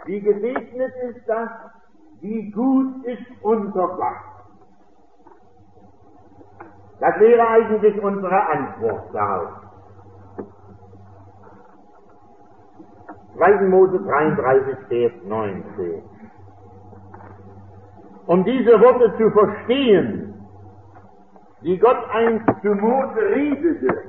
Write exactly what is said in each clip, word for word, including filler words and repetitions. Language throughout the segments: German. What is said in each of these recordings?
wie gesegnet ist das, wie gut ist unser Gott. Das wäre eigentlich unsere Antwort darauf. zweiter Mose dreiunddreißig, Vers neunzehn. Um diese Worte zu verstehen, die Gott einst zu Mose redete,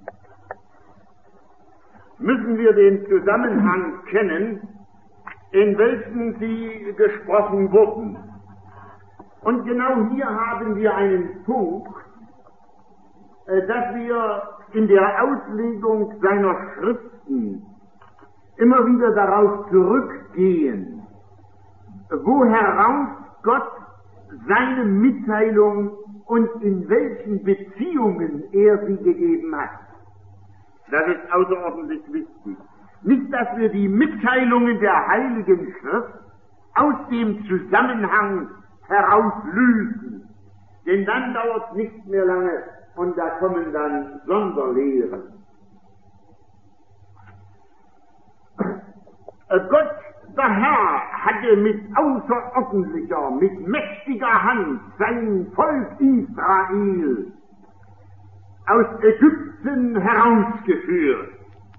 müssen wir den Zusammenhang kennen, in welchem sie gesprochen wurden. Und genau hier haben wir einen Punkt, dass wir in der Auslegung seiner Schriften immer wieder darauf zurückgehen, wo heraus Gott seine Mitteilung und in welchen Beziehungen er sie gegeben hat. Das ist außerordentlich wichtig. Nicht, dass wir die Mitteilungen der Heiligen Schrift aus dem Zusammenhang herauslösen, denn dann dauert es nicht mehr lange und da kommen dann Sonderlehren. Gott, der Herr, hatte mit außerordentlicher, mit mächtiger Hand sein Volk Israel aus Ägypten herausgeführt.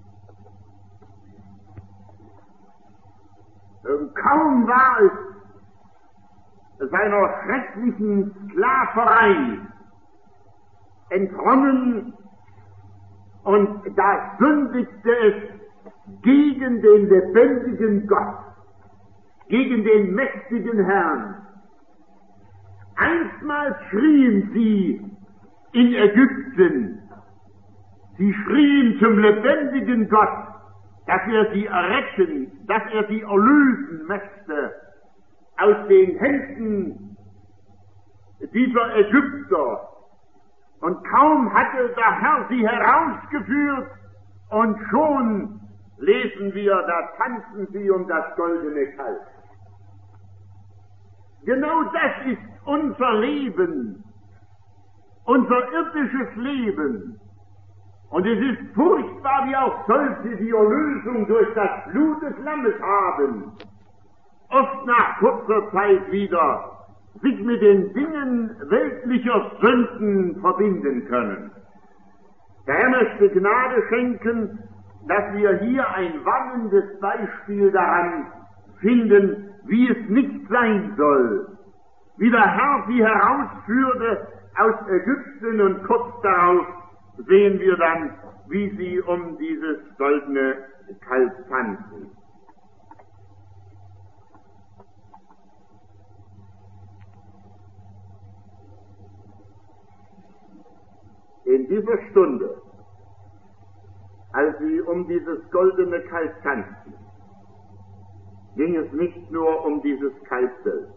Kaum war es seiner schrecklichen Sklaverei entronnen und da sündigte es gegen den lebendigen Gott, gegen den mächtigen Herrn. Einstmals schrien sie in Ägypten, sie schrien zum lebendigen Gott, dass er sie erretten, dass er sie erlösen möchte aus den Händen dieser Ägypter. Und kaum hatte der Herr sie herausgeführt, und schon lesen wir, da tanzen sie um das goldene Kalb. Genau das ist unser Leben, unser irdisches Leben. Und es ist furchtbar, wie auch solche die Erlösung durch das Blut des Lammes haben, oft nach kurzer Zeit wieder sich mit den Dingen weltlicher Sünden verbinden können. Der Herr möchte Gnade schenken, dass wir hier ein warnendes Beispiel daran finden, wie es nicht sein soll. Wie der Herr sie herausführte aus Ägypten und kurz darauf sehen wir dann, wie sie um dieses goldene Kalb tanzen. In dieser Stunde, als sie um dieses goldene Kalb tanzten, ging es nicht nur um dieses Kalb selbst,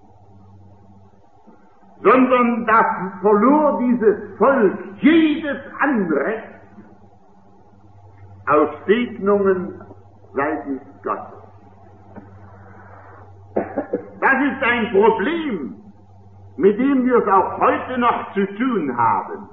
sondern da verlor dieses Volk jedes Anrecht auf Segnungen seitens Gottes. Das ist ein Problem, mit dem wir es auch heute noch zu tun haben.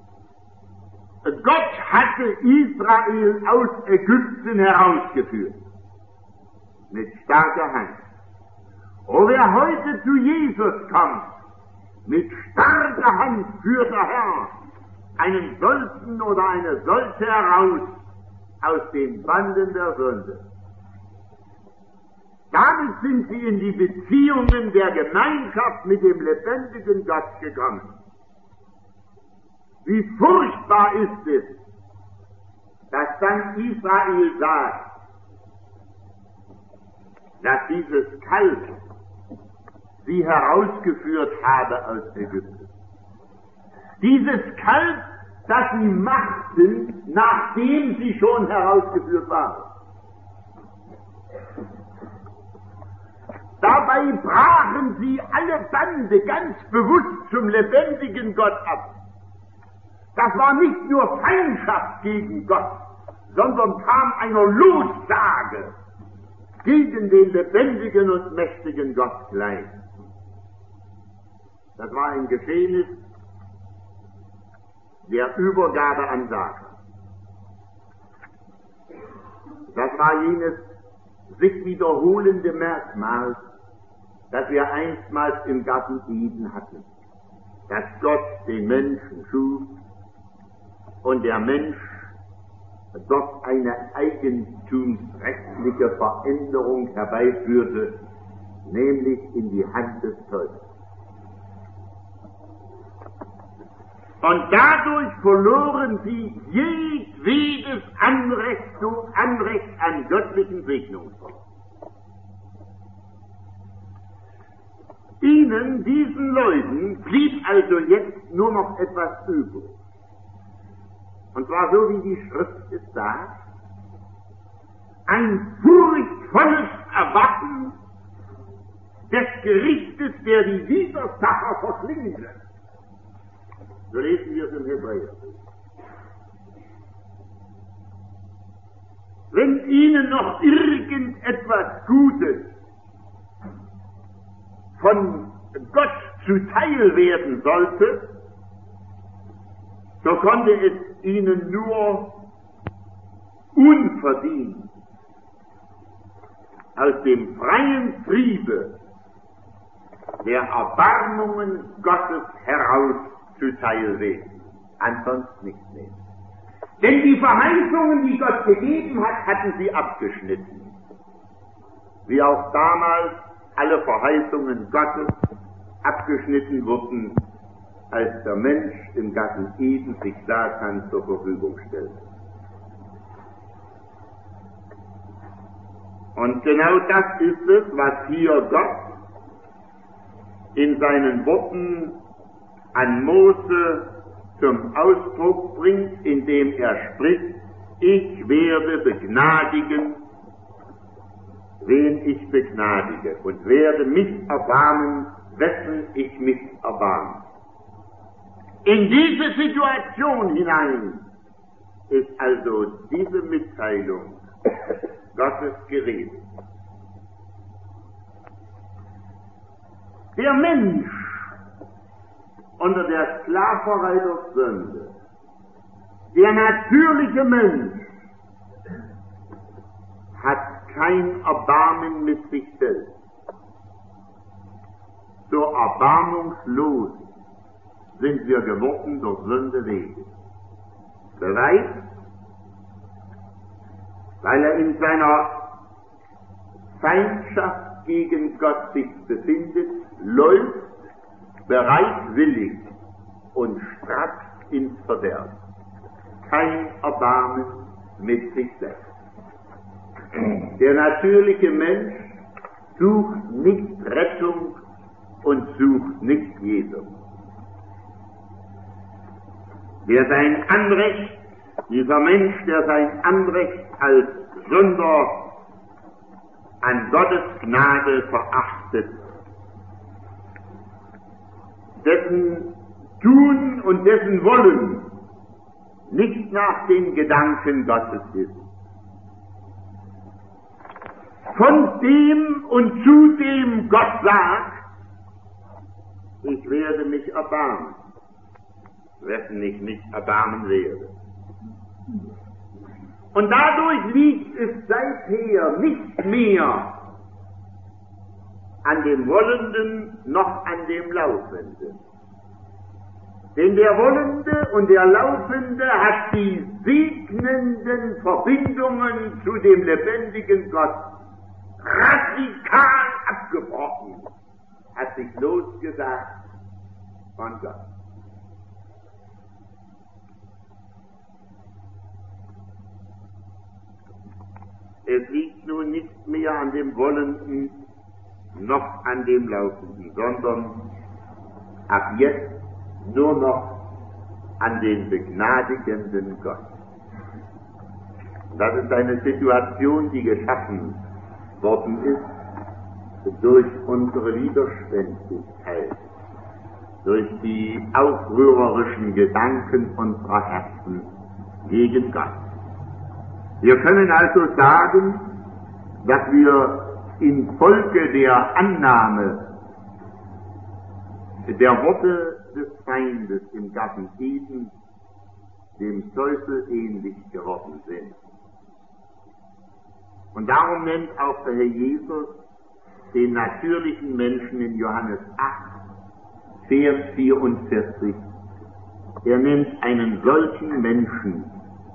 Gott hatte Israel aus Ägypten herausgeführt, mit starker Hand. Und wer heute zu Jesus kommt, mit starker Hand führt der Herr einen solchen oder eine solche heraus aus den Banden der Sünde. Damit sind sie in die Beziehungen der Gemeinschaft mit dem lebendigen Gott gekommen. Wie furchtbar ist es, dass dann Israel sagt, dass dieses Kalb sie herausgeführt habe aus Ägypten. Dieses Kalb, das sie machten, nachdem sie schon herausgeführt waren. Dabei brachen sie alle Bande ganz bewusst zum lebendigen Gott ab. Das war nicht nur Feindschaft gegen Gott, sondern kam einer Lossage gegen den lebendigen und mächtigen Gott gleich. Das war ein Geschehnis der Übergabe an Satan. Das war jenes sich wiederholende Merkmal, das wir einstmals im Garten Eden hatten, dass Gott den Menschen schuf und der Mensch dort eine eigentumsrechtliche Veränderung herbeiführte, nämlich in die Hand des Teufels. Und dadurch verloren sie jedwedes Anrecht, Anrecht an göttlichen Segnungen. Ihnen, diesen Leuten, blieb also jetzt nur noch etwas übrig. Und zwar so, wie die Schrift es sagt, ein furchtvolles Erwarten des Gerichtes, der die Widersacher verschlingen wird. So lesen wir es im Hebräerbrief. Wenn ihnen noch irgendetwas Gutes von Gott zuteil werden sollte, so konnte es ihnen nur unverdient aus dem freien Triebe der Erbarmungen Gottes heraus zuteil werden, ansonsten nichts mehr. Denn die Verheißungen, die Gott gegeben hat, hatten sie abgeschnitten. Wie auch damals alle Verheißungen Gottes abgeschnitten wurden, als der Mensch im Garten Eden sich Satan zur Verfügung stellte. Und genau das ist es, was hier Gott in seinen Worten an Mose zum Ausdruck bringt, indem er spricht: Ich werde begnadigen, wen ich begnadige, und werde mich erbarmen, wessen ich mich erbarme. In diese Situation hinein ist also diese Mitteilung Gottes geredet. Der Mensch unter der Sklaverei der Sünde, der natürliche Mensch, hat kein Erbarmen mit sich selbst. So erbarmungslos sind wir geworden durch Sünde wegen. Beweis, weil er in seiner Feindschaft gegen Gott sich befindet, läuft bereitwillig und strackt ins Verderben. Kein Erbarmen mit sich selbst. Der natürliche Mensch sucht nicht Rettung und sucht nicht Jesus. Der sein Anrecht, dieser Mensch, der sein Anrecht als Sünder an Gottes Gnade verachtet, dessen Tun und dessen Wollen nicht nach den Gedanken Gottes ist. Von dem und zu dem Gott sagt: Ich werde mich erbarmen, wessen ich nicht erbarmen werde. Und dadurch liegt es seither nicht mehr an dem Wollenden noch an dem Laufenden. Denn der Wollende und der Laufende hat die segnenden Verbindungen zu dem lebendigen Gott radikal abgebrochen, hat sich losgesagt von Gott. Es liegt nun nicht mehr an dem Wollenden noch an dem Laufenden, sondern ab jetzt nur noch an den begnadigenden Gott. Das ist eine Situation, die geschaffen worden ist durch unsere Widerspenstigkeit, durch die aufrührerischen Gedanken unserer Herzen gegen Gott. Wir können also sagen, dass wir infolge der Annahme der Worte des Feindes im Garten Eden dem Teufel ähnlich geworden sind. Und darum nennt auch der Herr Jesus den natürlichen Menschen in Johannes acht, Vers vierundvierzig. Er nennt einen solchen Menschen,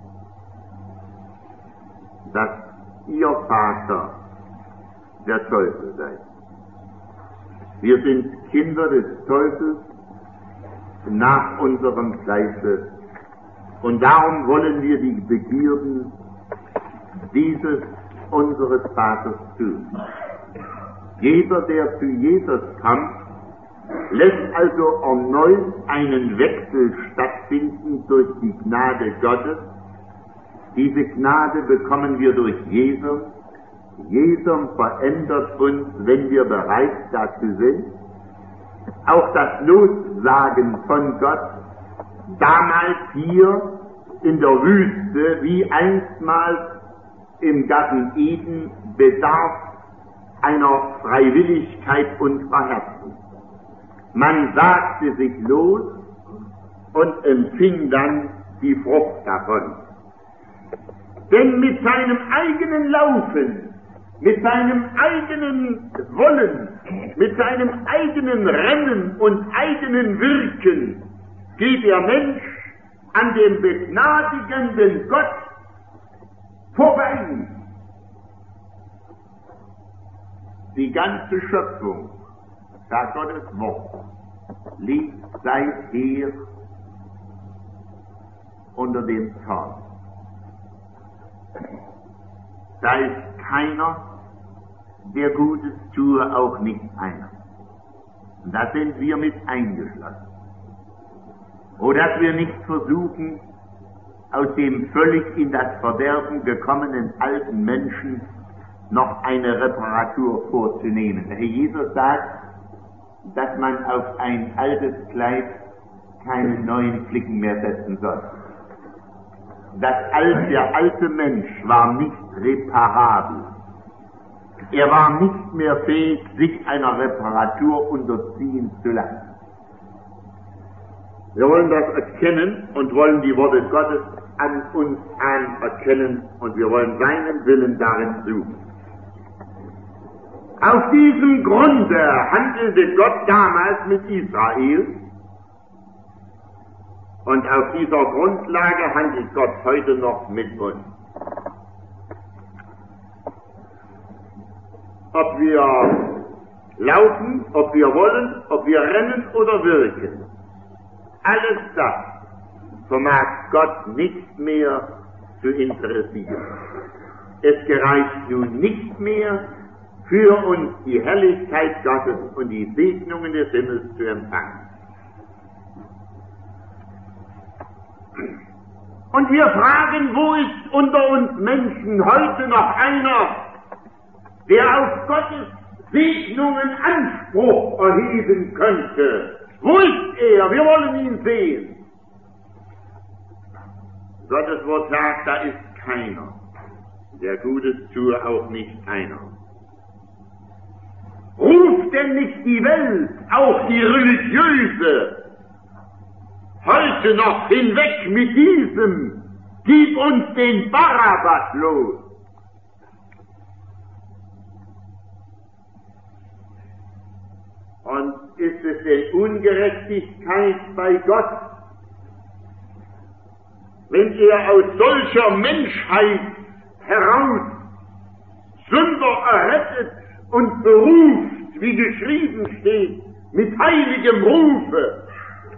dass ihr Vater der Teufel seid. Wir sind Kinder des Teufels nach unserem Fleische und darum wollen wir die Begierden dieses unseres Vaters tun. Jeder, der zu Jesus kommt, lässt also erneut einen Wechsel stattfinden durch die Gnade Gottes. Diese Gnade bekommen wir durch Jesus. Jesus verändert uns, wenn wir bereit dazu sind. Auch das Lossagen von Gott, damals hier in der Wüste, wie einstmals im Garten Eden, bedarf einer Freiwilligkeit unserer Herzen. Man sagte sich los und empfing dann die Frucht davon. Denn mit seinem eigenen Laufen, mit seinem eigenen Wollen, mit seinem eigenen Rennen und eigenen Wirken geht der Mensch an dem begnadigenden Gott vorbei. Die ganze Schöpfung, sagt Gottes Wort, liegt seither unter dem Zorn. Da ist keiner, der Gutes tue, auch nicht einer. Und da sind wir mit eingeschlossen. O, dass wir nicht versuchen, aus dem völlig in das Verderben gekommenen alten Menschen noch eine Reparatur vorzunehmen. Der Herr Jesus sagt, dass man auf ein altes Kleid keine neuen Flicken mehr setzen soll. Das alte, der alte Mensch war nicht reparabel. Er war nicht mehr fähig, sich einer Reparatur unterziehen zu lassen. Wir wollen das erkennen und wollen die Worte Gottes an uns anerkennen und wir wollen seinen Willen darin suchen. Auf diesem Grunde handelte Gott damals mit Israel und auf dieser Grundlage handelt Gott heute noch mit uns. Ob wir laufen, ob wir wollen, ob wir rennen oder wirken, alles das vermag Gott nicht mehr zu interessieren. Es gereicht nun nicht mehr, für uns die Herrlichkeit Gottes und die Segnungen des Himmels zu empfangen. Und wir fragen, wo ist unter uns Menschen heute noch einer, der auf Gottes Segnungen Anspruch erheben könnte? Wo ist er? Wir wollen ihn sehen. Gottes Wort sagt, da ist keiner, der Gutes tue, auch nicht einer. Ruft denn nicht die Welt, auch die religiöse, heute noch hinweg mit diesem, gib uns den Barabbas los. Und ist es denn Ungerechtigkeit bei Gott, wenn er aus solcher Menschheit heraus Sünder errettet und beruft, wie geschrieben steht, mit heiligem Rufe?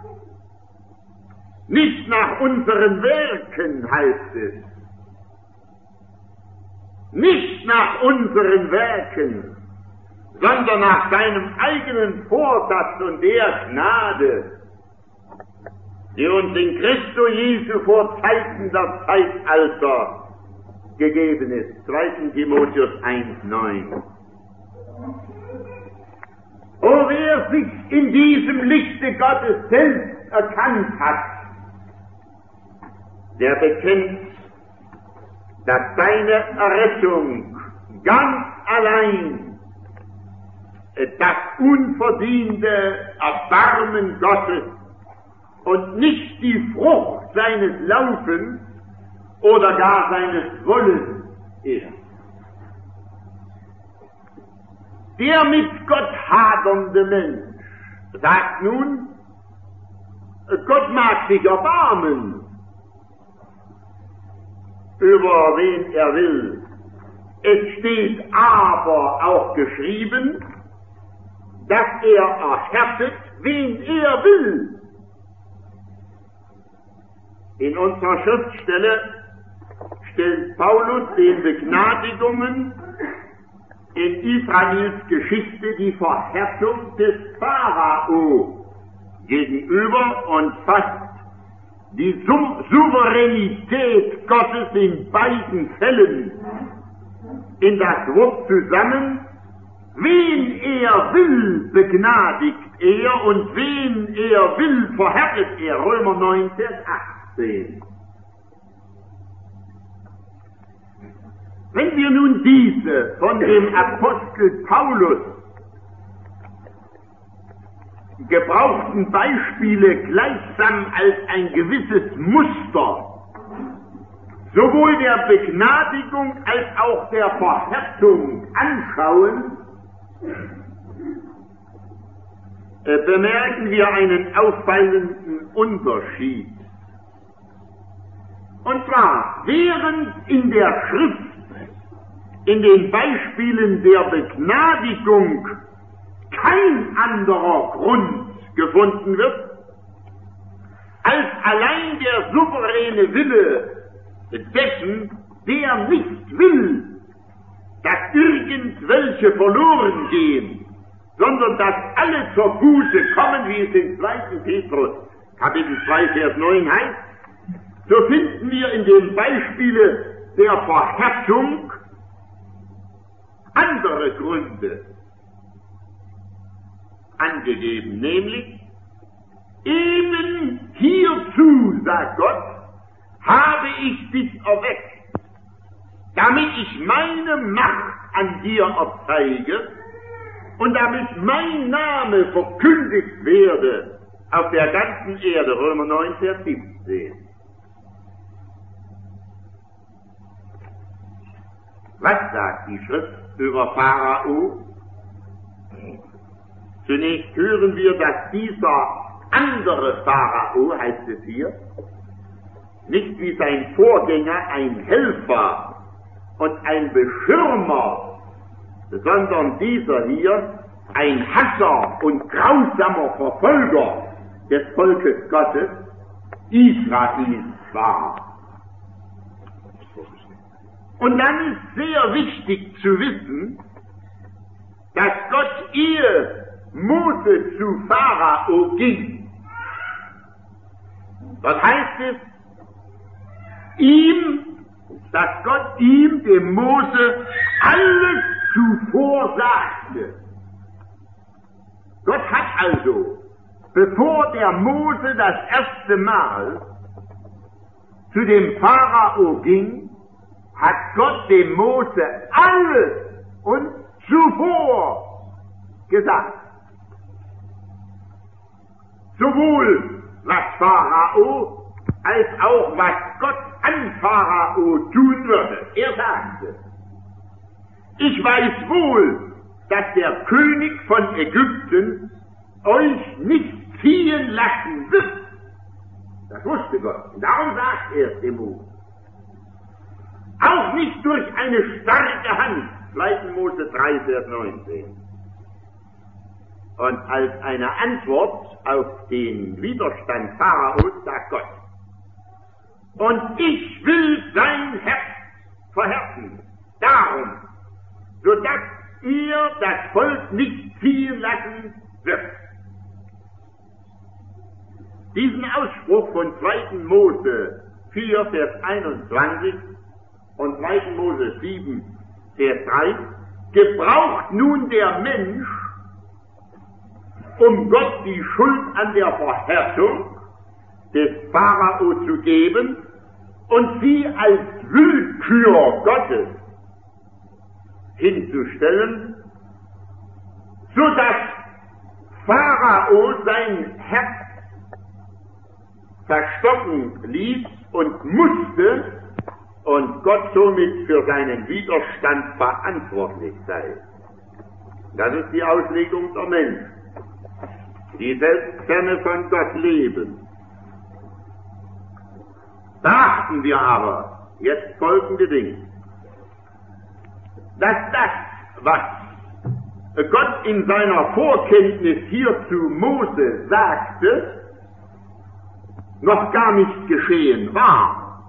Nicht nach unseren Werken, heißt es. Nicht nach unseren Werken, sondern nach seinem eigenen Vorsatz und der Gnade, die uns in Christo Jesu vor Zeiten der Zeitalter gegeben ist. zweiter Timotheus eins neun. O wer sich in diesem Lichte Gottes selbst erkannt hat, der bekennt, dass seine Errettung ganz allein das unverdiente Erbarmen Gottes und nicht die Frucht seines Laufens oder gar seines Wollens ist. Der mit Gott hadernde Mensch sagt nun, Gott mag sich erbarmen, über wen er will. Es steht aber auch geschrieben, dass er erhärtet, wen er will. In unserer Schriftstelle stellt Paulus den Begnadigungen in Israels Geschichte die Verhärtung des Pharao gegenüber und fasst die Sou- Souveränität Gottes in beiden Fällen in das Wort zusammen: Wen er will, begnadigt er, und wen er will, verhärtet er. Römer neun, Vers achtzehn. Wenn wir nun diese von dem Apostel Paulus gebrauchten Beispiele gleichsam als ein gewisses Muster sowohl der Begnadigung als auch der Verhärtung anschauen, äh, bemerken wir einen auffallenden Unterschied. Und zwar, während in der Schrift in den Beispielen der Begnadigung kein anderer Grund gefunden wird, als allein der souveräne Wille dessen, der nicht will, dass irgendwelche verloren gehen, sondern dass alle zur Buße kommen, wie es in zweiten Petrus Kapitel zwei, Vers neun heißt, so finden wir in dem Beispiele der Verhärtung andere Gründe angegeben, nämlich eben hierzu, sagt Gott, habe ich dich erweckt, damit ich meine Macht an dir erzeige und damit mein Name verkündigt werde auf der ganzen Erde. Römer neun, Vers siebzehn. Was sagt die Schrift über Pharao? Zunächst hören wir, dass dieser andere Pharao, heißt es hier, nicht wie sein Vorgänger ein Helfer und ein Beschirmer, sondern dieser hier ein Hasser und grausamer Verfolger des Volkes Gottes, Israels, war. Und dann ist sehr wichtig zu wissen, dass Gott, ehe Mose zu Pharao ging, dort heißt es, ihm, dass Gott ihm, dem Mose, alles zuvor sagte. Gott hat also, bevor der Mose das erste Mal zu dem Pharao ging, hat Gott dem Mose alles und zuvor gesagt. Sowohl was Pharao als auch was Gott an Pharao tun würde. Er sagte, ich weiß wohl, dass der König von Ägypten euch nicht ziehen lassen wird. Das wusste Gott. Und darum sagt er es dem Mose. Auch nicht durch eine starke Hand. zweiter Mose drei, Vers neunzehn. Und als eine Antwort auf den Widerstand Pharaos sagt Gott, und ich will sein Herz verhärten, darum, sodass ihr das Volk nicht ziehen lassen wird. Diesen Ausspruch von zweiter Mose vier, Vers einundzwanzig und zweiter Mose sieben, Vers drei, gebraucht nun der Mensch, um Gott die Schuld an der Verhärtung des Pharao zu geben und sie als Willkür Gottes hinzustellen, so dass Pharao sein Herz verstocken ließ und musste und Gott somit für seinen Widerstand verantwortlich sei. Das ist die Auslegung der Menschen, die selbst ferne von Gott leben. Beachten wir aber jetzt folgende Dinge, dass das, was Gott in seiner Vorkenntnis hier zu Mose sagte, noch gar nicht geschehen war.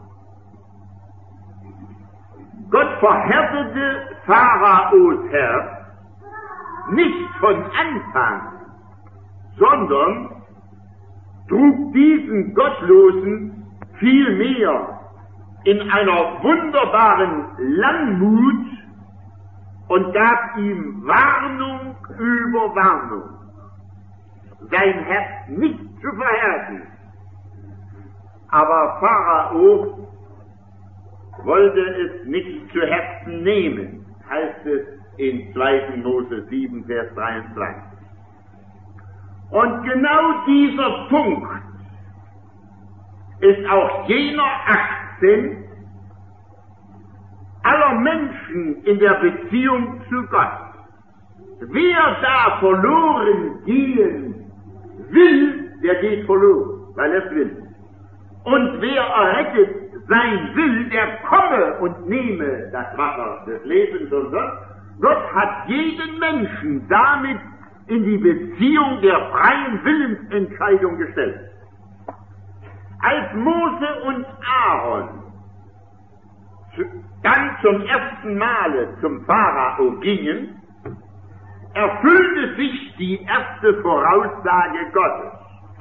Gott verhärtete Pharaos Herz nicht von Anfang, sondern trug diesen Gottlosen vielmehr in einer wunderbaren Langmut und gab ihm Warnung über Warnung, sein Herz nicht zu verhärten. Aber Pharao wollte es nicht zu Herzen nehmen, heißt es in zweiten Mose sieben, Vers dreiundzwanzig. Und genau dieser Punkt ist auch jener Akzent aller Menschen in der Beziehung zu Gott. Wer da verloren gehen will, der geht verloren, weil er es will. Und wer errettet sein will, der komme und nehme das Wasser des Lebens und Gott. Gott hat jeden Menschen damit in die Beziehung der freien Willensentscheidung gestellt. Als Mose und Aaron dann zum ersten Male zum Pharao gingen, erfüllte sich die erste Voraussage Gottes.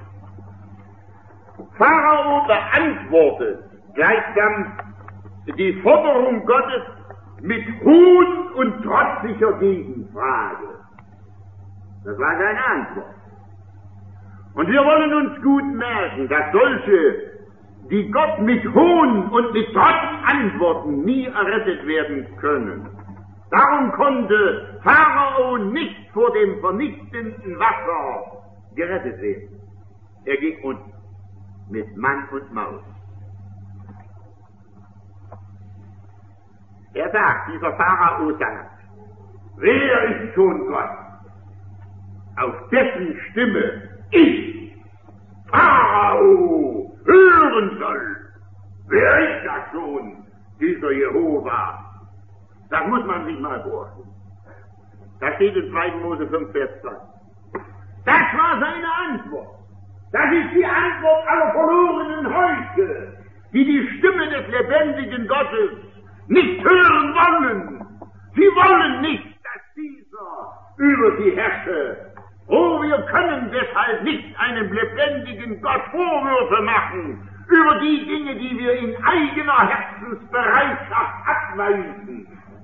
Pharao beantwortet gleichsam die Forderung Gottes mit Hohn und trotziger Gegenfrage. Das war keine Antwort. Und wir wollen uns gut merken, dass solche, die Gott mit Hohn und mit Trotz antworten, nie errettet werden können. Darum konnte Pharao nicht vor dem vernichtenden Wasser gerettet werden. Er ging unter mit Mann und Maus. Er sagt, dieser Pharao sagt, wer ist schon Gott, auf dessen Stimme ich, Pharao, hören soll? Wer ist das schon, dieser Jehova? Das muss man sich mal vorstellen. Das steht in zweiten Mose fünf, Vers zwei. Das war seine Antwort. Das ist die Antwort aller Verlorenen heute, die die Stimme des lebendigen Gottes nicht hören wollen. Sie wollen nicht, dass dieser über sie herrsche. Oh, wir können deshalb nicht einem lebendigen Gott Vorwürfe machen über die Dinge, die wir in eigener Herzensbereitschaft abweisen.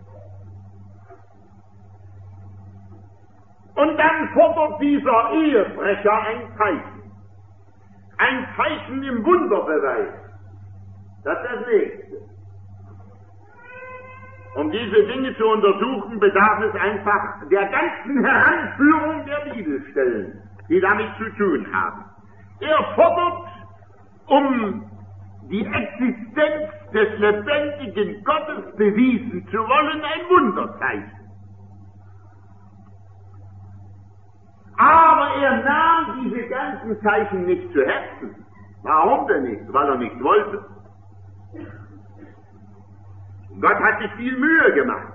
Und dann fordert dieser Ehebrecher ein Zeichen. Ein Zeichen im Wunderbeweis. Das ist das Nächste. Um diese Dinge zu untersuchen, bedarf es einfach der ganzen Heranführung der Bibelstellen, die damit zu tun haben. Er fordert, um die Existenz des lebendigen Gottes bewiesen zu wollen, ein Wunderzeichen. Aber er nahm diese ganzen Zeichen nicht zu Herzen. Warum denn nicht? Weil er nicht wollte. Gott hat sich viel Mühe gemacht.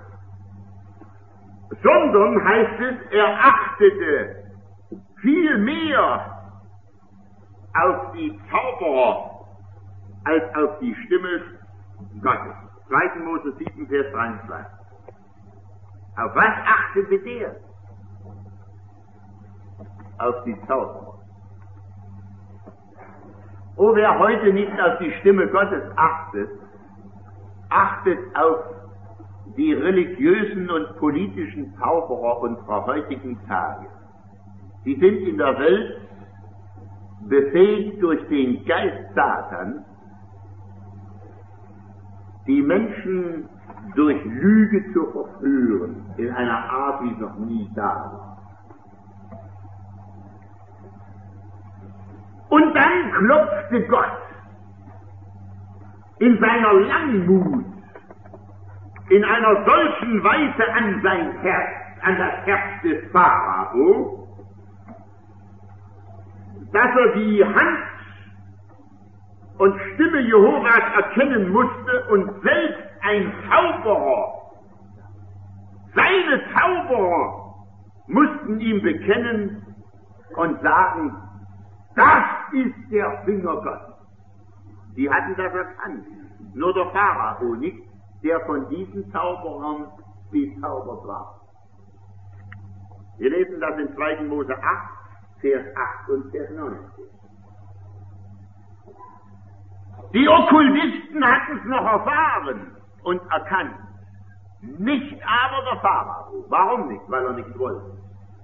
Sondern, heißt es, er achtete viel mehr auf die Zauberer als auf die Stimme Gottes. zweiten Mose sieben, Vers dreiundzwanzig. Auf was achtete der? Auf die Zauberer. Oh, wer heute nicht auf die Stimme Gottes achtet, achtet auf die religiösen und politischen Zauberer unserer heutigen Tage. Sie sind in der Welt befähigt durch den Geist Satans, die Menschen durch Lüge zu verführen, in einer Art, wie es noch nie da war. Und dann klopfte Gott in seiner Langmut in einer solchen Weise an sein Herz, an das Herz des Pharao, dass er die Hand und Stimme Jehovas erkennen musste und selbst ein Zauberer, seine Zauberer mussten ihm bekennen und sagen, das ist der Finger Gottes. Die hatten das erkannt, nur der Pharao nicht, der von diesen Zauberern bezaubert war. Wir lesen das in zweiten Mose acht, Vers acht und Vers neunzehn. Die Okkultisten hatten es noch erfahren und erkannt, nicht aber der Pharao. Warum nicht? Weil er nicht wollte.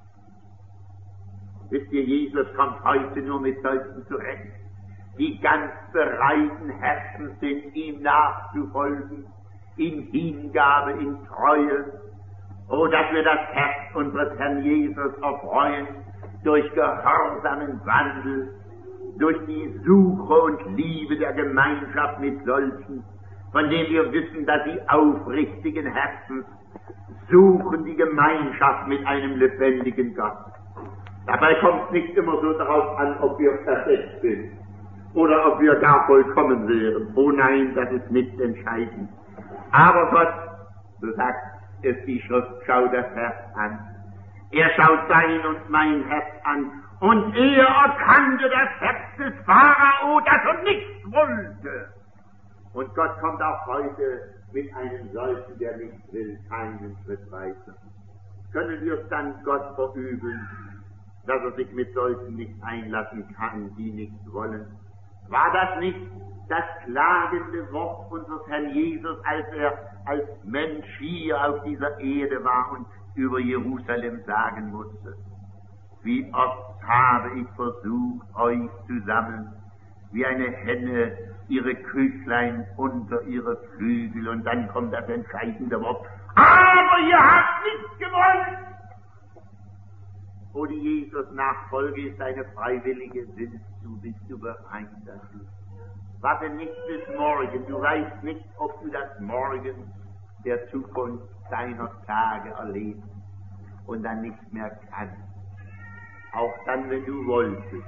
Wisst ihr, Jesus kommt heute nur mit solchen zurecht, die ganz bereiten Herzens sind, ihm nachzufolgen, in Hingabe, in Treue. Oh, dass wir das Herz unseres Herrn Jesus erfreuen, durch gehorsamen Wandel, durch die Suche und Liebe der Gemeinschaft mit solchen, von denen wir wissen, dass sie aufrichtigen Herzens suchen die Gemeinschaft mit einem lebendigen Gott. Dabei kommt es nicht immer so darauf an, ob wir perfekt sind oder ob wir gar vollkommen wären. Oh nein, das ist nicht entscheidend. Aber Gott, so sagt es die Schrift, schaut das Herz an. Er schaut sein und mein Herz an. Und er erkannte das Herz des Pharao, das er nicht wollte. Und Gott kommt auch heute mit einem solchen, der nicht will, keinen Schritt weiter. Können wir es dann Gott verübeln, dass er sich mit solchen nicht einlassen kann, die nicht wollen? War das nicht das klagende Wort unseres Herrn Jesus, als er als Mensch hier auf dieser Erde war und über Jerusalem sagen musste: Wie oft habe ich versucht, euch zu sammeln, wie eine Henne ihre Küchlein unter ihre Flügel, und dann kommt das entscheidende Wort: Aber ihr habt nicht gewollt! Oh, die Jesus-Nachfolge ist eine freiwillige. Willst du, bist du bereit dazu? Warte nicht bis morgen, du weißt nicht, ob du das Morgen der Zukunft deiner Tage erlebst und dann nicht mehr kannst. Auch dann, wenn du wolltest.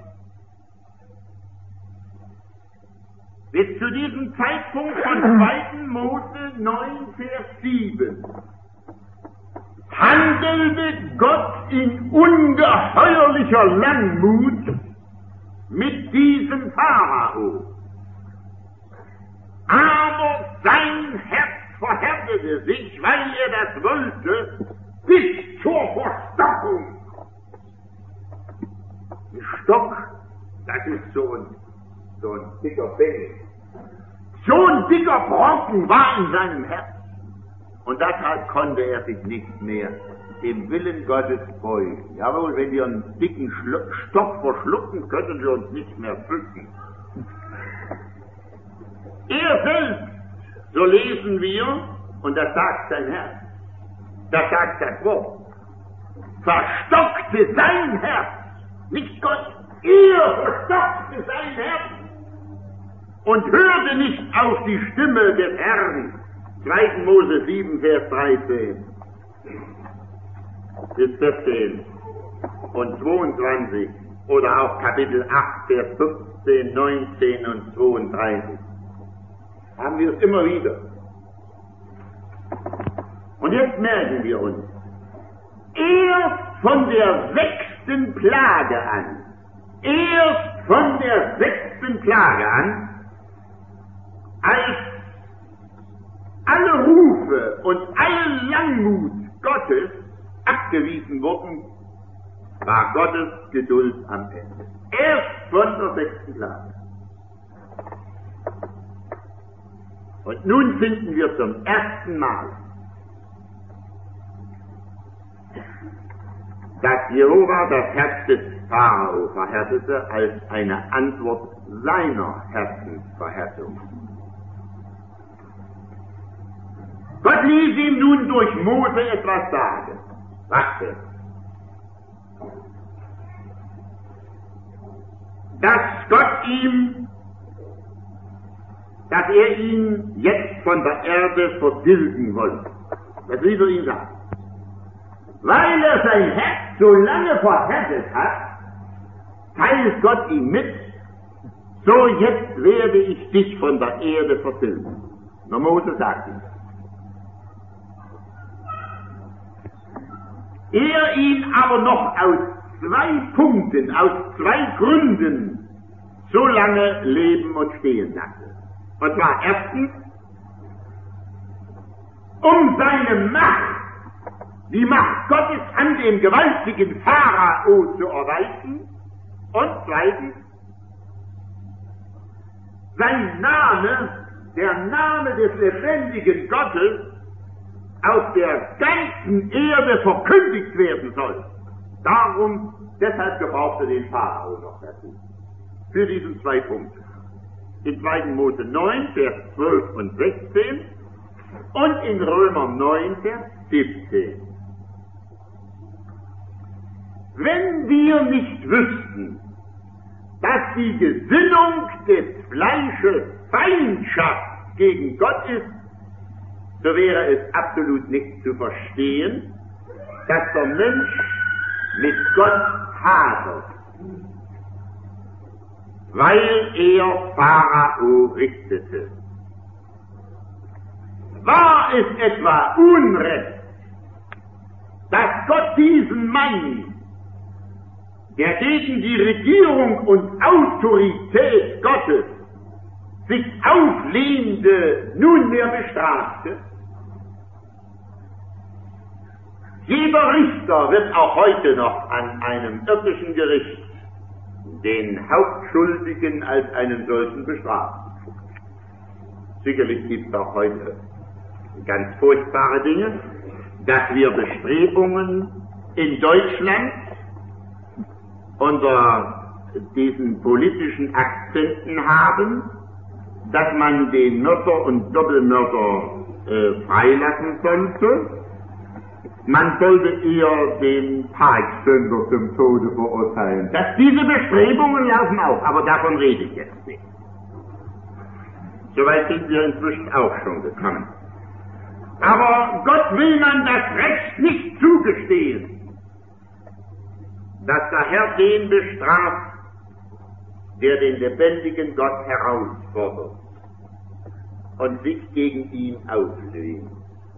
Bis zu diesem Zeitpunkt von zweiten Mose neun, Vers sieben handelte Gott in ungeheuerlicher Langmut mit diesem Pharao. Aber sein Herz verhärtete sich, weil er das wollte, bis zur Verstockung. Ein Stock, das ist so ein, so ein dicker Bengel. So ein dicker Brocken war in seinem Herz. Und deshalb konnte er sich nicht mehr dem Willen Gottes beugen. Jawohl, wenn wir einen dicken Schlu- Stock verschlucken, könnten wir uns nicht mehr bücken. Er selbst, so lesen wir, und das sagt sein Herz, das sagt das Wort, verstockte sein Herz, nicht Gott, er verstockte sein Herz und hörte nicht auf die Stimme des Herrn. zweiten Mose sieben, Vers dreizehn bis vierzehn und zweiundzwanzig oder auch Kapitel acht, Vers fünfzehn, neunzehn und zweiunddreißig. Haben wir es immer wieder. Und jetzt merken wir uns, erst von der sechsten Plage an, erst von der sechsten Plage an, als alle Rufe und alle Langmut Gottes abgewiesen wurden, war Gottes Geduld am Ende. Erst von der sechsten Plage. Und nun finden wir zum ersten Mal, dass Jehova das Herz des Pharao verhärtete als eine Antwort seiner Herzensverhärtung. Gott ließ ihm nun durch Mose etwas sagen. Was denn? Dass Gott ihm, dass er ihn jetzt von der Erde vertilgen wollte. Das ließ er ihm sagen. weil er sein Herz so lange verhärtet hat, teilt Gott ihm mit, so jetzt werde ich dich von der Erde vertilgen. Na, Mose sagt es. Er ihn aber noch aus zwei Punkten, aus zwei Gründen so lange leben und stehen lasse. Und zwar erstens, um seine Macht, die Macht Gottes an dem gewaltigen Pharao zu erweisen, und zweitens, sein Name, der Name des lebendigen Gottes, auf der ganzen Erde verkündigt werden soll. Darum, deshalb gebrauchte den Pharao noch dazu. Für diesen zwei Punkte. In zweiten Mose neun, Vers zwölf und sechzehn und in Römer neun, Vers siebzehn. Wenn wir nicht wüssten, dass die Gesinnung des Fleisches Feindschaft gegen Gott ist, so wäre es absolut nicht zu verstehen, dass der Mensch mit Gott hadert, weil er Pharao richtete. War es etwa Unrecht, dass Gott diesen Mann, der gegen die Regierung und Autorität Gottes sich auflehnte, nunmehr bestrafte? Jeder Richter wird auch heute noch an einem irdischen Gericht den Hauptschuldigen als einen solchen bestrafen. Sicherlich gibt es auch heute ganz furchtbare Dinge, dass wir Bestrebungen in Deutschland unter diesen politischen Akzenten haben, dass man den Mörder und Doppelmörder äh, freilassen sollte. Man sollte eher den Parksünder zum Tode verurteilen. Dass diese Bestrebungen laufen auch, aber davon rede ich jetzt nicht. Soweit sind wir inzwischen auch schon gekommen. Aber Gott will man das Recht nicht zugestehen, dass der Herr den bestraft, der den lebendigen Gott herausfordert und sich gegen ihn auflehnt.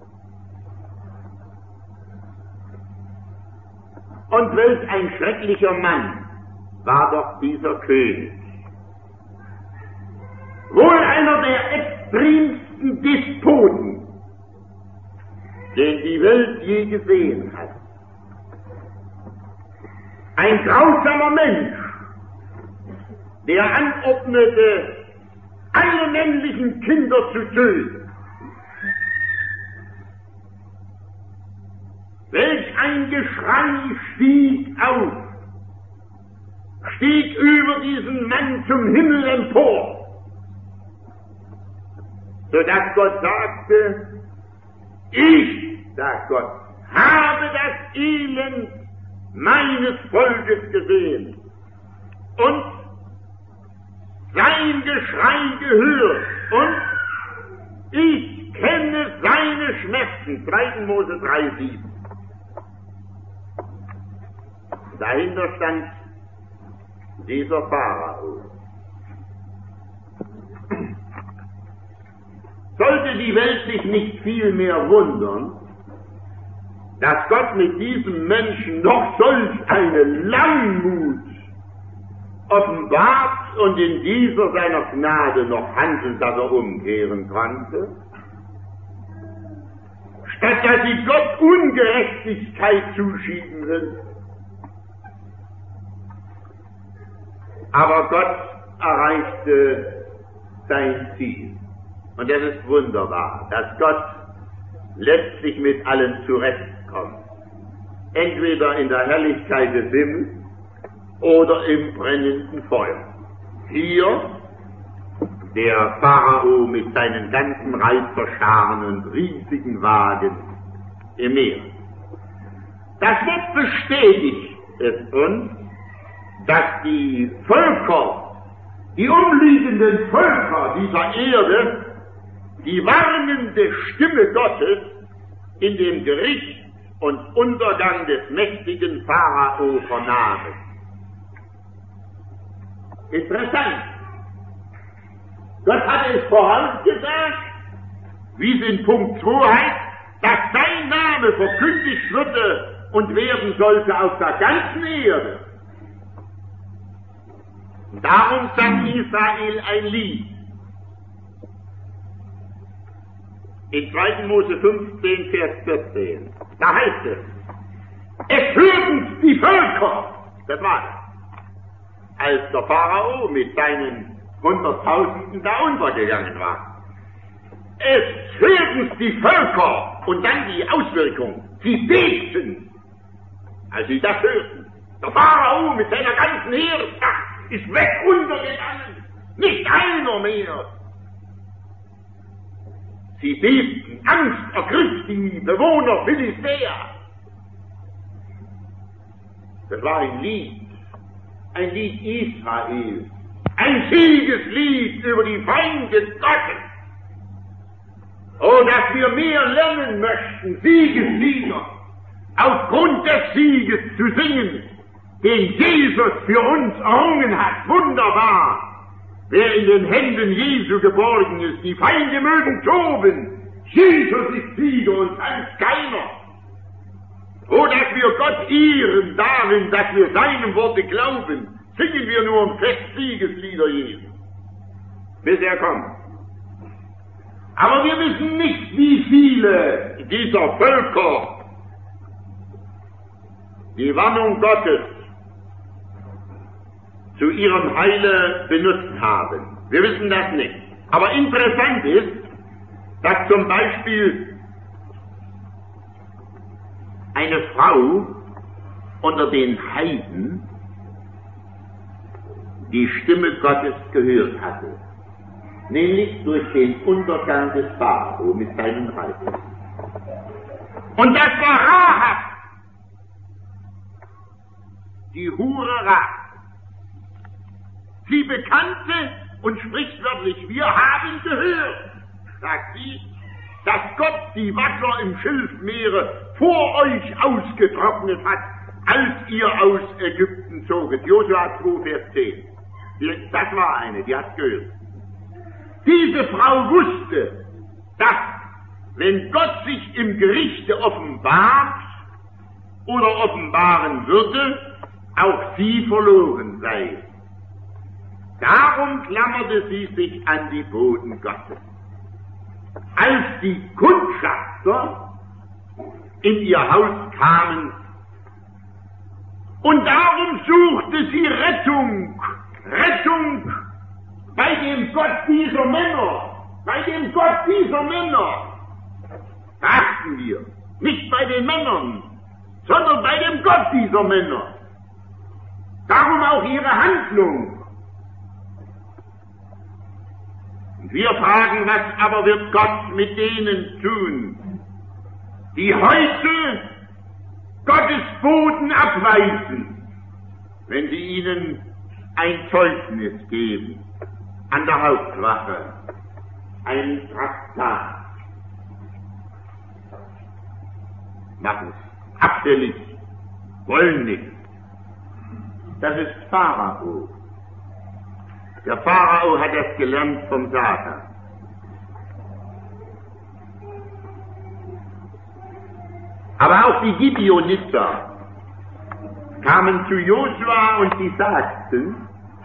Und welch ein schrecklicher Mann war doch dieser König. Wohl einer der extremsten Despoten, den die Welt je gesehen hat. Ein grausamer Mensch, der anordnete, alle männlichen Kinder zu töten. Welch ein Geschrei stieg auf, stieg über diesen Mann zum Himmel empor, sodass Gott sagte, ich, sagt Gott, habe das Elend meines Volkes gesehen und sein Geschrei gehört und ich kenne seine Schmerzen. zweiten Mose drei, sieben. Dahinter stand dieser Pharao. Sollte die Welt sich nicht viel mehr wundern, dass Gott mit diesem Menschen noch solch eine Langmut offenbart und in dieser seiner Gnade noch handelt, dass er umkehren konnte, statt dass sie Gott Ungerechtigkeit zuschieben will. Aber Gott erreichte sein Ziel. Und das ist wunderbar, dass Gott letztlich mit allen zurechtkommt. Entweder in der Herrlichkeit des Himmels oder im brennenden Feuer. Hier der Pharao mit seinen ganzen Reiterscharen und riesigen Wagen im Meer. Das wird bestätigt es uns, dass die Völker, die umliegenden Völker dieser Erde, die warnende Stimme Gottes in dem Gericht und Untergang des mächtigen Pharao vernahmen. Interessant. Gott hatte es vorausgesagt, wie es in Punkt zwei heißt, dass sein Name verkündigt würde und werden sollte auf der ganzen Erde. Und darum sang Israel ein Lied. In zweiten Mose fünfzehn, Vers vierzehn. Da heißt es, es hörten die Völker, das war es, als der Pharao mit seinen Hunderttausenden da untergegangen war. Es hörten die Völker und dann die Auswirkung, sie bebten, als sie das hörten. Der Pharao mit seiner ganzen Heeresmacht ist weg untergegangen, nicht einer mehr. Sie bebten, Angst ergriff die Bewohner Philistea. Das war ein Lied, ein Lied Israels, ein Siegeslied über die Feinde Gottes. Oh, dass wir mehr lernen möchten, Siegeslieder, aufgrund des Sieges zu singen, den Jesus für uns errungen hat. Wunderbar! Wer in den Händen Jesu geborgen ist, die Feinde mögen toben. Jesus ist Sieger und sonst keiner. Oh, dass wir Gott ehren darin, dass wir seinem Worte glauben, singen wir nur um fest Siegeslieder Jesu, bis er kommt. Aber wir wissen nicht, wie viele dieser Völker die Warnung Gottes zu ihrem Heile benutzt haben. Wir wissen das nicht. Aber interessant ist, dass zum Beispiel eine Frau unter den Heiden die Stimme Gottes gehört hatte, nämlich durch den Untergang des Pharao mit seinem Reich. Und das war Rahab, die Hure Rahab. Sie bekannte und sprichwörtlich, wir haben gehört, sagt sie, dass Gott die Wasser im Schilfmeere vor euch ausgetrocknet hat, als ihr aus Ägypten zoget. Josua zwei, Vers zehn. Das war eine, die hat gehört. Diese Frau wusste, dass, wenn Gott sich im Gerichte offenbart oder offenbaren würde, auch sie verloren sei. Darum klammerte sie sich an die Boten Gottes. Als die Kundschafter in ihr Haus kamen, und darum suchte sie Rettung, Rettung bei dem Gott dieser Männer, bei dem Gott dieser Männer, achten wir, nicht bei den Männern, sondern bei dem Gott dieser Männer. Darum auch ihre Handlung. Und wir fragen, was aber wird Gott mit denen tun, die heute Gottes Boten abweisen, wenn sie ihnen ein Zeugnis geben an der Hauptwache, ein Traktat. Machen es abfällig, wollen nicht. Das ist Pharao. Der Pharao hat das gelernt vom Satan. Aber auch die Gibeoniter kamen zu Josua und sie sagten,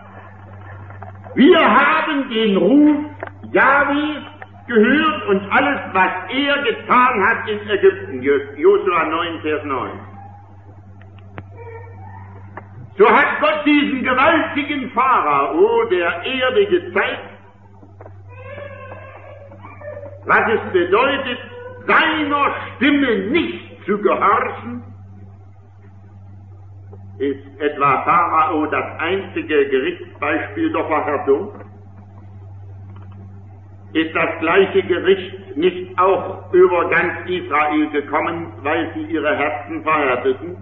wir haben den Ruf Jahwes gehört und alles, was er getan hat in Ägypten. Josua neun, Vers neun. So hat Gott diesen gewaltigen Pharao der Erde gezeigt, was es bedeutet, seiner Stimme nicht zu gehorchen. Ist etwa Pharao das einzige Gerichtsbeispiel der Verhärtung? Ist das gleiche Gericht nicht auch über ganz Israel gekommen, weil sie ihre Herzen verhärteten?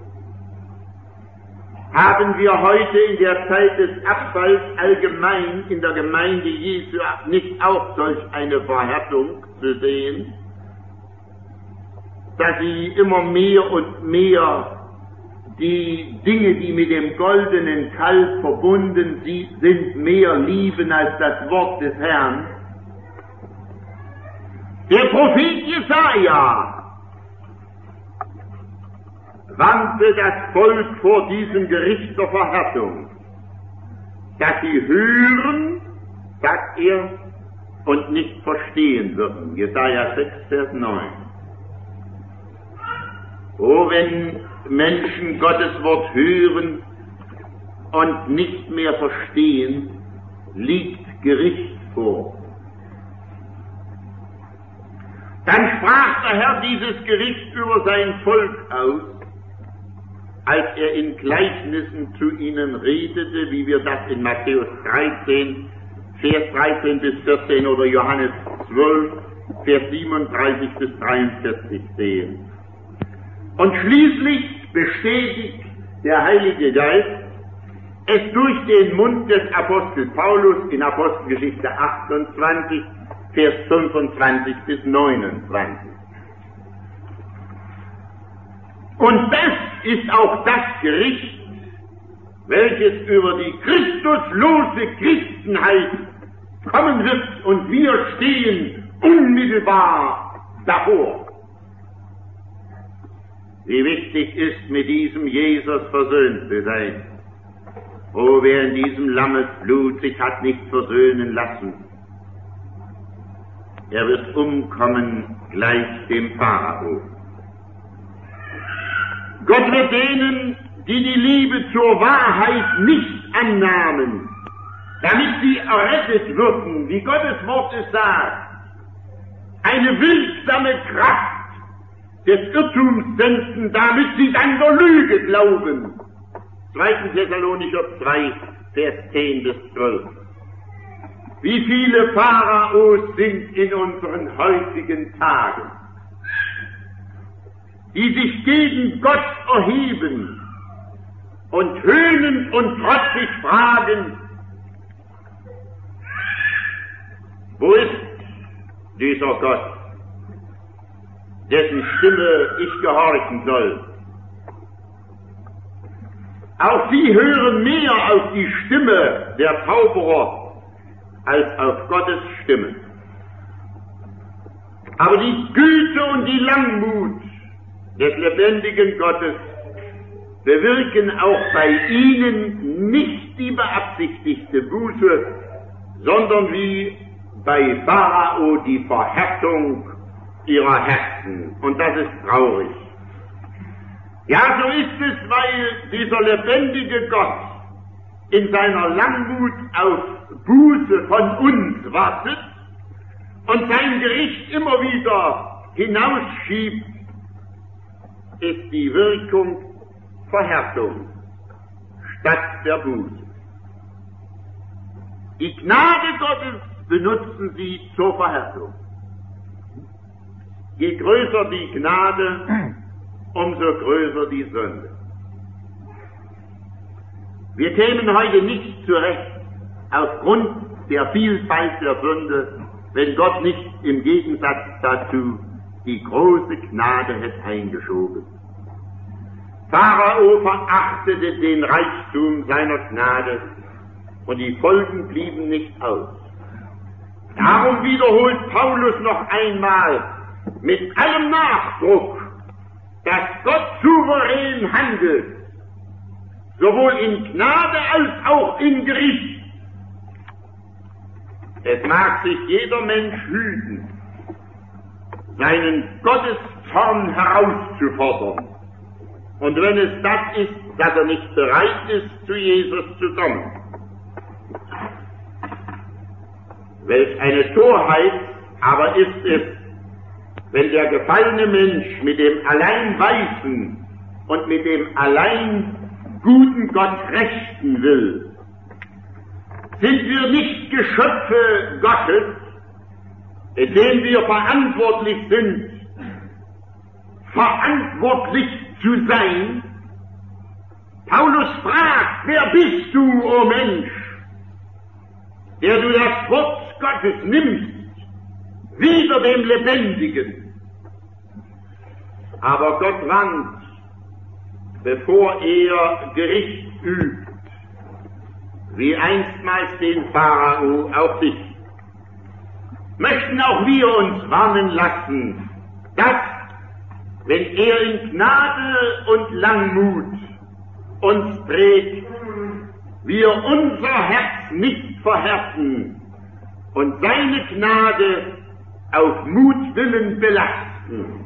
Haben wir heute in der Zeit des Abfalls allgemein in der Gemeinde Jesu nicht auch solch eine Verhärtung zu sehen? dass sie immer mehr und mehr die Dinge, die mit dem goldenen Kalb verbunden sind, mehr lieben als das Wort des Herrn. Der Prophet Jesaja warnte das Volk vor diesem Gericht der Verhärtung, dass sie hören, sagt er, und nicht verstehen würden. Jesaja sechs, Vers neun. Oh, wenn Menschen Gottes Wort hören und nicht mehr verstehen, liegt Gericht vor. Dann sprach der Herr dieses Gericht über sein Volk aus, als er in Gleichnissen zu ihnen redete, wie wir das in Matthäus dreizehn, Vers dreizehn bis vierzehn oder Johannes zwölf, Vers siebenunddreißig bis dreiundvierzig sehen. Und schließlich bestätigt der Heilige Geist es durch den Mund des Apostel Paulus in Apostelgeschichte achtundzwanzig, Vers fünfundzwanzig bis neunundzwanzig. Und das ist auch das Gericht, welches über die christuslose Christenheit kommen wird, und wir stehen unmittelbar davor. Wie wichtig ist, mit diesem Jesus versöhnt zu sein. Oh, wer in diesem Lammesblut sich hat nicht versöhnen lassen, er wird umkommen gleich dem Pharao. Gott wird denen, die die Liebe zur Wahrheit nicht annahmen, damit sie errettet würden, wie Gottes Wort es sagt, eine wirksame Kraft des Irrtums senden, damit sie dann der Lüge glauben. zweiter Thessalonicher zwei, Vers zehn bis zwölf. Wie viele Pharaos sind in unseren heutigen Tagen, die sich gegen Gott erheben und höhnend und trotzig fragen, wo ist dieser Gott, dessen Stimme ich gehorchen soll? Auch sie hören mehr auf die Stimme der Zauberer als auf Gottes Stimme. Aber die Güte und die Langmut des lebendigen Gottes bewirken auch bei ihnen nicht die beabsichtigte Buße, sondern wie bei Pharao die Verhärtung ihrer Herzen. Und das ist traurig. Ja, so ist es, weil dieser lebendige Gott in seiner Langmut auf Buße von uns wartet und sein Gericht immer wieder hinausschiebt, ist die Wirkung Verhärtung statt der Buße. Die Gnade Gottes benutzen sie zur Verhärtung. Je größer die Gnade, umso größer die Sünde. Wir kämen heute nicht zurecht aufgrund der Vielfalt der Sünde, wenn Gott nicht im Gegensatz dazu die große Gnade hätte eingeschoben. Pharao verachtete den Reichtum seiner Gnade und die Folgen blieben nicht aus. Darum wiederholt Paulus noch einmal mit allem Nachdruck, dass Gott souverän handelt, sowohl in Gnade als auch in Gericht. Es mag sich jeder Mensch hüten, seinen Gotteszorn herauszufordern. Und wenn es das ist, dass er nicht bereit ist, zu Jesus zu kommen. Welch eine Torheit aber ist es, wenn der gefallene Mensch mit dem allein Weisen und mit dem allein guten Gott rechten will. Sind wir nicht Geschöpfe Gottes, in denen wir verantwortlich sind, verantwortlich zu sein? Paulus fragt, wer bist du, o oh Mensch, der du das Wort Gottes nimmst, wider dem Lebendigen? Aber Gott warnt, bevor er Gericht übt, wie einstmals den Pharao auch dich, möchten auch wir uns warnen lassen, dass, wenn er in Gnade und Langmut uns trägt, wir unser Herz nicht verhärten und seine Gnade auf Mutwillen belasten.